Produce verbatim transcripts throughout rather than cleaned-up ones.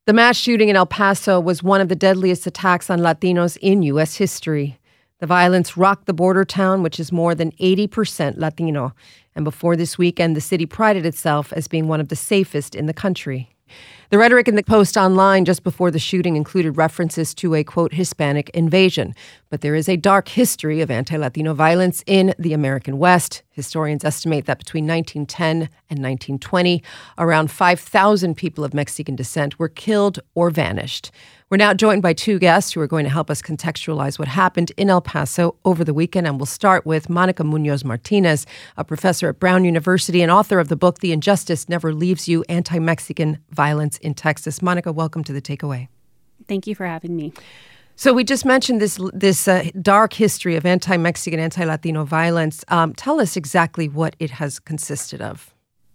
The mass shooting in El Paso was one of the deadliest attacks on Latinos in U S history. The violence rocked the border town, which is more than eighty percent Latino. And before this weekend, the city prided itself as being one of the safest in the country. The rhetoric in the post online just before the shooting included references to a, quote, Hispanic invasion. But there is a dark history of anti-Latino violence in the American West. Historians estimate that between nineteen ten and nineteen twenty, around five thousand people of Mexican descent were killed or vanished. We're now joined by two guests who are going to help us contextualize what happened in El Paso over the weekend. And we'll start with Monica Munoz Martinez, a professor at Brown University and author of the book, The Injustice Never Leaves You, Anti-Mexican Violence in Texas. Monica, welcome to The Takeaway. Thank you for having me. So we just mentioned this this uh, dark history of anti-Mexican, anti-Latino violence. Um, tell us exactly what it has consisted of.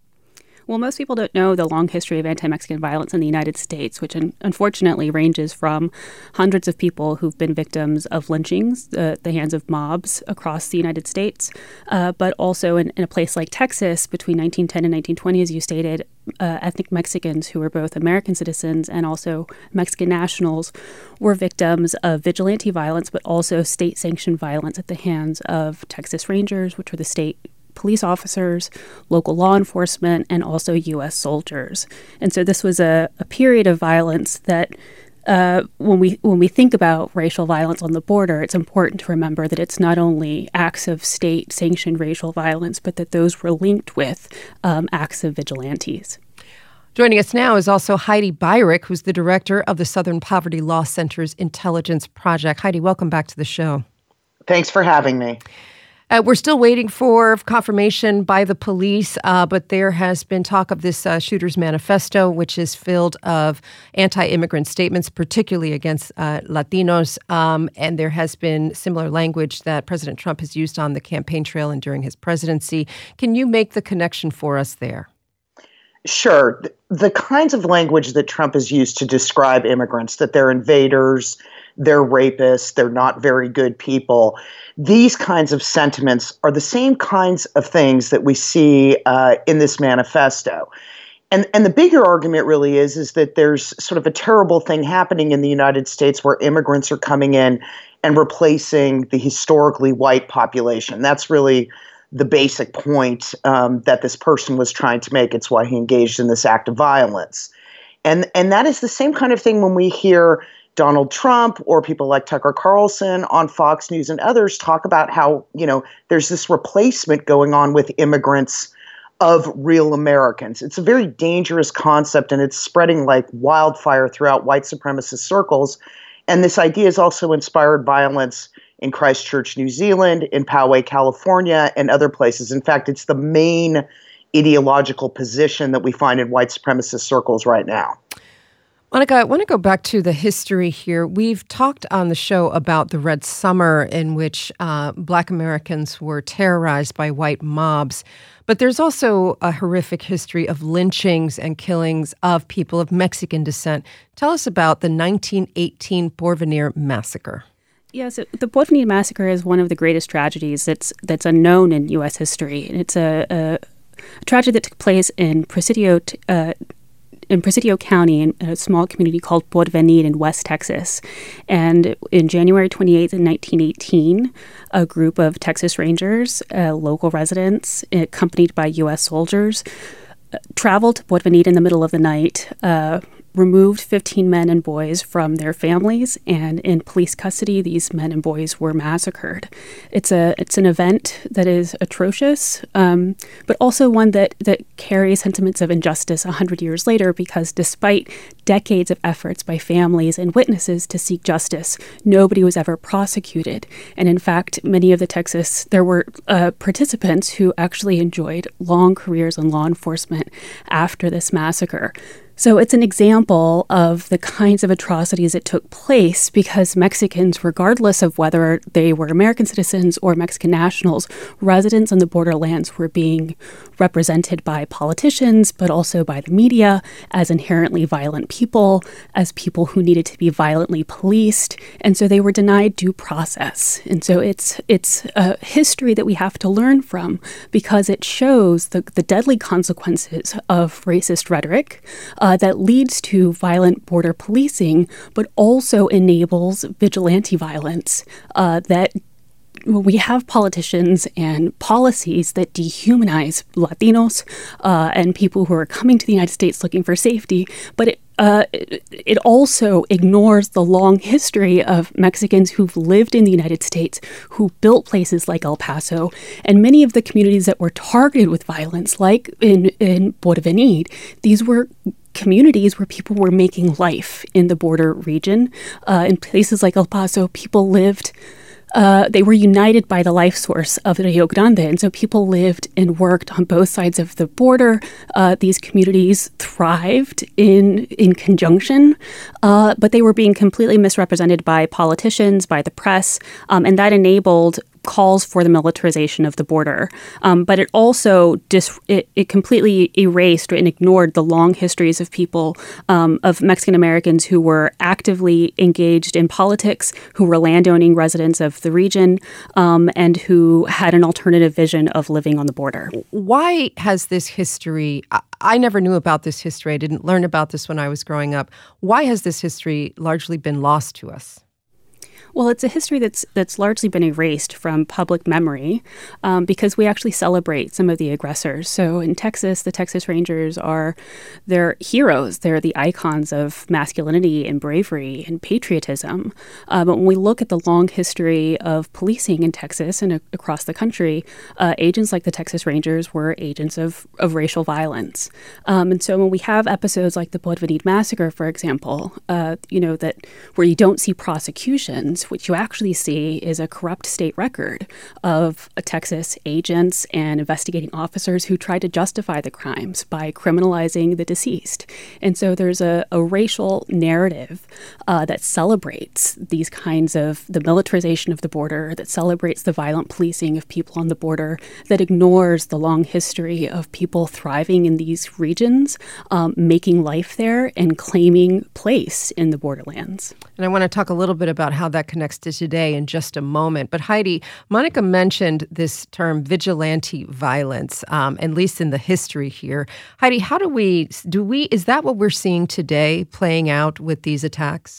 Well, most people don't know the long history of anti-Mexican violence in the United States, which un- unfortunately ranges from hundreds of people who've been victims of lynchings uh, at the hands of mobs across the United States, uh, but also in, in a place like Texas between nineteen ten and nineteen twenty, as you stated, uh, ethnic Mexicans who were both American citizens and also Mexican nationals were victims of vigilante violence, but also state-sanctioned violence at the hands of Texas Rangers, which were the state police officers, local law enforcement, and also U S soldiers. And so this was a, a period of violence that uh, when we when we think about racial violence on the border, it's important to remember that it's not only acts of state-sanctioned racial violence, but that those were linked with um, acts of vigilantes. Joining us now is also Heidi Beirich, who's the director of the Southern Poverty Law Center's Intelligence Project. Heidi, welcome back to the show. Thanks for having me. Uh, we're still waiting for confirmation by the police, uh, but there has been talk of this uh, shooter's manifesto, which is filled of anti-immigrant statements, particularly against uh, Latinos. Um, and there has been similar language that President Trump has used on the campaign trail and during his presidency. Can you make the connection for us there? Sure. The kinds of language that Trump has used to describe immigrants, that they're invaders, they're rapists, they're not very good people, these kinds of sentiments are the same kinds of things that we see uh, in this manifesto. And and the bigger argument really is, is that there's sort of a terrible thing happening in the United States where immigrants are coming in and replacing the historically white population. That's really the basic point um, that this person was trying to make. It's why he engaged in this act of violence. And and that is the same kind of thing when we hear Donald Trump or people like Tucker Carlson on Fox News and others talk about how, you know, there's this replacement going on with immigrants of real Americans. It's a very dangerous concept, and it's spreading like wildfire throughout white supremacist circles. And this idea has also inspired violence in Christchurch, New Zealand, in Poway, California, and other places. In fact, it's the main ideological position that we find in white supremacist circles right now. Monica, I want to go back to the history here. We've talked on the show about the Red Summer, in which uh, Black Americans were terrorized by white mobs. But there's also a horrific history of lynchings and killings of people of Mexican descent. Tell us about the nineteen eighteen Porvenir Massacre. Yes, yeah, so the Porvenir Massacre is one of the greatest tragedies that's that's unknown in U S history. And it's a, a, a tragedy that took place in Presidio, uh, in Presidio County, in a small community called Porvenir in West Texas. And in January twenty-eighth, in nineteen eighteen, a group of Texas Rangers, uh, local residents, accompanied by U S soldiers, uh, traveled to Porvenir in the middle of the night, uh, removed fifteen men and boys from their families, and in police custody, these men and boys were massacred. It's a it's an event that is atrocious, um, but also one that, that carries sentiments of injustice a hundred years later, because despite decades of efforts by families and witnesses to seek justice, nobody was ever prosecuted. And in fact, many of the Texas, there were uh, participants who actually enjoyed long careers in law enforcement after this massacre. So it's an example of the kinds of atrocities that took place because Mexicans, regardless of whether they were American citizens or Mexican nationals, residents on the borderlands were being represented by politicians, but also by the media as inherently violent people, as people who needed to be violently policed. And so they were denied due process. And so it's it's a history that we have to learn from because it shows the, the deadly consequences of racist rhetoric, uh, that leads to violent border policing, but also enables vigilante violence uh, that we have politicians and policies that dehumanize Latinos uh, and people who are coming to the United States looking for safety, but it, uh, it, it also ignores the long history of Mexicans who've lived in the United States, who built places like El Paso, and many of the communities that were targeted with violence, like in, in Porvenir. These were communities where people were making life in the border region. Uh, in places like El Paso, people lived Uh, they were united by the life source of Rio Grande. And so people lived and worked on both sides of the border. Uh, these communities thrived in in conjunction, uh, but they were being completely misrepresented by politicians, by the press, um, and that enabled calls for the militarization of the border. Um, but it also dis- it, it completely erased and ignored the long histories of people, um, of Mexican Americans who were actively engaged in politics, who were landowning residents of the region, um, and who had an alternative vision of living on the border. Why has this history, I, I never knew about this history, I didn't learn about this when I was growing up. Why has this history largely been lost to us? Well, it's a history that's that's largely been erased from public memory um, because we actually celebrate some of the aggressors. So in Texas, the Texas Rangers are they're heroes. They're the icons of masculinity and bravery and patriotism. Uh, but when we look at the long history of policing in Texas and a- across the country, uh, agents like the Texas Rangers were agents of, of racial violence. Um, and so when we have episodes like the Porvenir Massacre, for example, uh, you know, that where you don't see prosecutions, what you actually see is a corrupt state record of Texas agents and investigating officers who tried to justify the crimes by criminalizing the deceased. And so there's a, a racial narrative uh, that celebrates these kinds of the militarization of the border, that celebrates the violent policing of people on the border, that ignores the long history of people thriving in these regions, um, making life there and claiming place in the borderlands. And I want to talk a little bit about how that connects to today in just a moment. But Heidi, Monica mentioned this term vigilante violence, um, at least in the history here. Heidi, how do we, do we, is that what we're seeing today playing out with these attacks?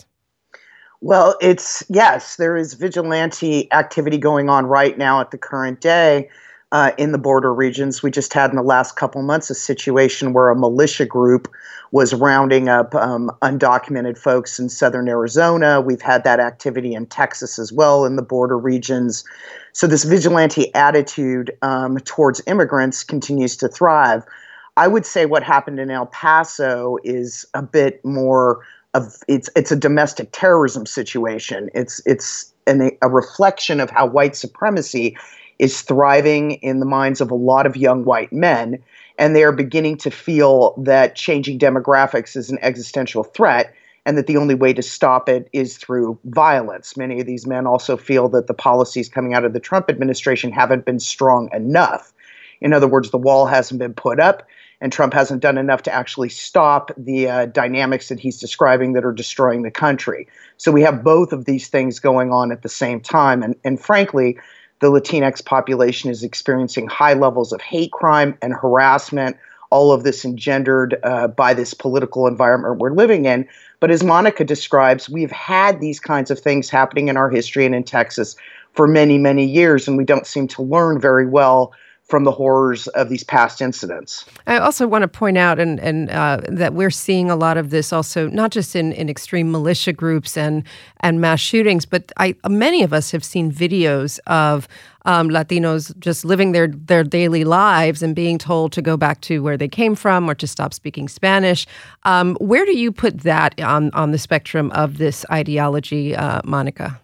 Well, it's, yes, there is vigilante activity going on right now at the current day uh, in the border regions. We just had in the last couple months a situation where a militia group was rounding up um, undocumented folks in southern Arizona. We've had that activity in Texas as well in the border regions. So this vigilante attitude um, towards immigrants continues to thrive. I would say what happened in El Paso is a bit more of it's it's a domestic terrorism situation. It's it's an, a reflection of how white supremacy is thriving in the minds of a lot of young white men. And they are beginning to feel that changing demographics is an existential threat and that the only way to stop it is through violence. Many of these men also feel that the policies coming out of the Trump administration haven't been strong enough. In other words, the wall hasn't been put up and Trump hasn't done enough to actually stop the uh, dynamics that he's describing that are destroying the country. So we have both of these things going on at the same time. And, and frankly, the Latinx population is experiencing high levels of hate crime and harassment, all of this engendered uh, by this political environment we're living in. But as Monica describes, we've had these kinds of things happening in our history and in Texas for many, many years, and we don't seem to learn very well from the horrors of these past incidents. I also want to point out and, and uh, that we're seeing a lot of this also, not just in, in extreme militia groups and, and mass shootings, but I, many of us have seen videos of um, Latinos just living their, their daily lives and being told to go back to where they came from or to stop speaking Spanish. Um, where do you put that on, on the spectrum of this ideology, uh, Monica?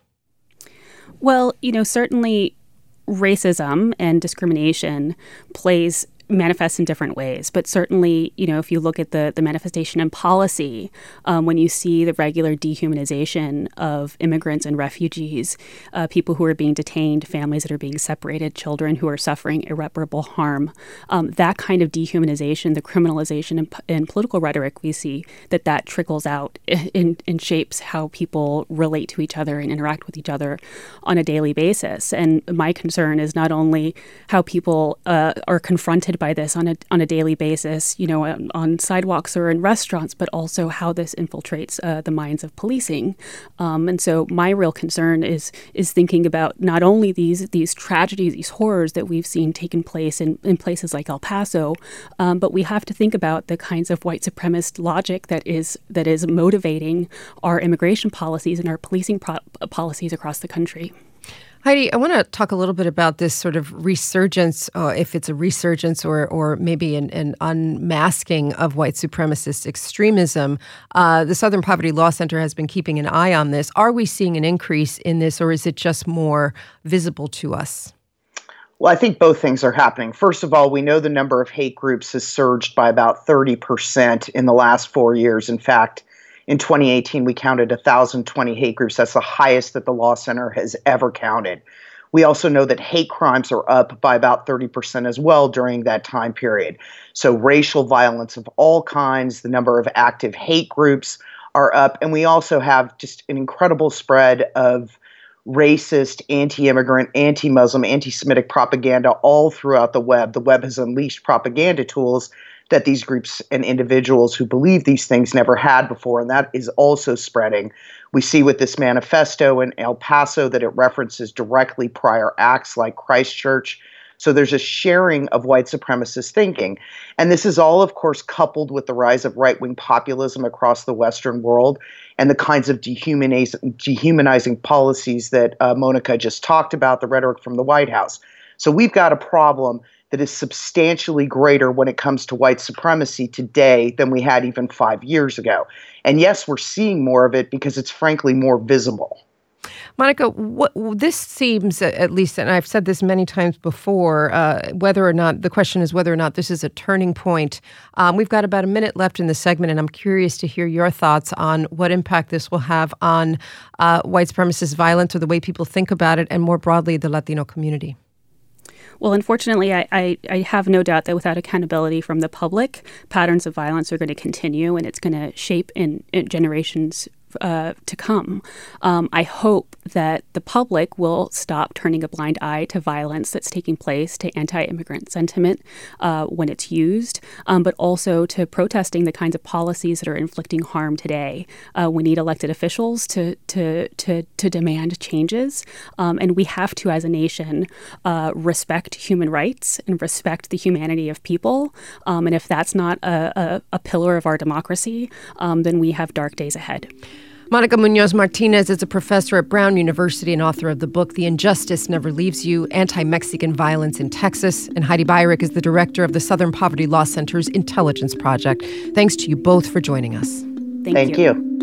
Well, you know, certainly racism and discrimination plays manifests in different ways. But certainly, you know, if you look at the, the manifestation in policy, um, when you see the regular dehumanization of immigrants and refugees, uh, people who are being detained, families that are being separated, children who are suffering irreparable harm, um, that kind of dehumanization, the criminalization in, in political rhetoric, we see that that trickles out and shapes how people relate to each other and interact with each other on a daily basis. And my concern is not only how people uh, are confronted by this on a on a daily basis, you know, on, on sidewalks or in restaurants, but also how this infiltrates uh, the minds of policing. Um, and so my real concern is is thinking about not only these these tragedies, these horrors that we've seen taking place in, in places like El Paso, um, but we have to think about the kinds of white supremacist logic that is that is motivating our immigration policies and our policing pro- policies across the country. Heidi, I want to talk a little bit about this sort of resurgence, uh, if it's a resurgence or or maybe an, an unmasking of white supremacist extremism. Uh, the Southern Poverty Law Center has been keeping an eye on this. Are we seeing an increase in this, or is it just more visible to us? Well, I think both things are happening. First of all, we know the number of hate groups has surged by about thirty percent in the last four years. In fact, in twenty eighteen, we counted one thousand twenty hate groups. That's the highest that the Law Center has ever counted. We also know that hate crimes are up by about thirty percent as well during that time period. So racial violence of all kinds, the number of active hate groups are up. And we also have just an incredible spread of racist, anti-immigrant, anti-Muslim, anti-Semitic propaganda all throughout the web. The web has unleashed propaganda tools that these groups and individuals who believe these things never had before, and that is also spreading. We see with this manifesto in El Paso that it references directly prior acts like Christchurch. So there's a sharing of white supremacist thinking. And this is all, of course, coupled with the rise of right-wing populism across the Western world and the kinds of dehumanizing, dehumanizing policies that uh, Monica just talked about, the rhetoric from the White House. So we've got a problem that is substantially greater when it comes to white supremacy today than we had even five years ago. And yes, we're seeing more of it because it's frankly more visible. Monica, what, this seems, at least, and I've said this many times before, uh, whether or not, the question is whether or not this is a turning point. Um, we've got about a minute left in the segment, and I'm curious to hear your thoughts on what impact this will have on uh, white supremacist violence or the way people think about it, and more broadly, the Latino community. Well, unfortunately, I, I, I have no doubt that without accountability from the public, patterns of violence are going to continue, and it's going to shape in, in generations Uh, to come. Um, I hope that the public will stop turning a blind eye to violence that's taking place, to anti-immigrant sentiment uh, when it's used, um, but also to protesting the kinds of policies that are inflicting harm today. Uh, we need elected officials to to to, to demand changes, um, and we have to, as a nation, uh, respect human rights and respect the humanity of people. Um, and if that's not a, a, a pillar of our democracy, um, then we have dark days ahead. Monica Munoz Martinez is a professor at Brown University and author of the book The Injustice Never Leaves You, Anti-Mexican Violence in Texas. And Heidi Beirich is the director of the Southern Poverty Law Center's Intelligence Project. Thanks to you both for joining us. Thank, Thank you. you.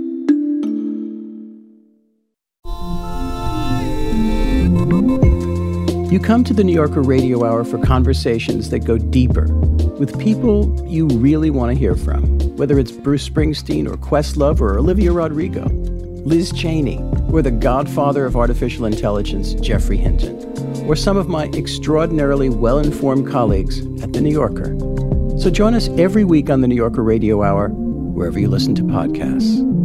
You come to the New Yorker Radio Hour for conversations that go deeper with people you really want to hear from, whether it's Bruce Springsteen or Questlove or Olivia Rodrigo, Liz Cheney, or the godfather of artificial intelligence, Geoffrey Hinton, or some of my extraordinarily well-informed colleagues at The New Yorker. So join us every week on the New Yorker Radio Hour, wherever you listen to podcasts.